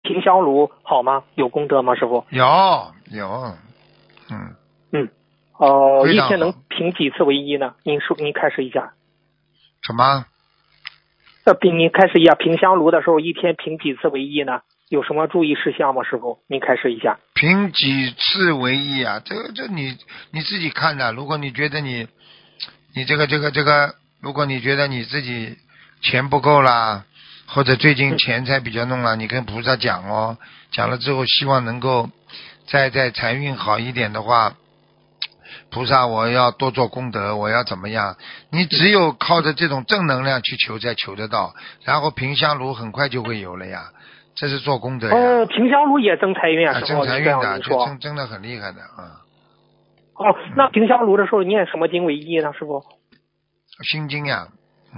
平香炉好吗？有功德吗，师傅？ 有，非常好一天能评几次为一呢？您开始一下。 什么？ 您开始一下，评香炉的时候一天评几次为一呢？有什么注意事项吗，师傅？您开始一下。 评几次为一啊？这你自己看的。如果你觉得你这个，如果你觉得你自己钱不够啦，或者最近钱财比较弄了，你跟菩萨讲哦，讲了之后希望能够在财运好一点的话，菩萨我要多做功德，我要怎么样？你只有靠着这种正能量去求才求得到，然后平香炉很快就会有了呀，这是做功德呀。 平香炉也增财运啊，师傅。 增财运的， 这样就真的很厉害的啊。 那平香炉的时候念什么经为一呢，师傅？ 心经呀，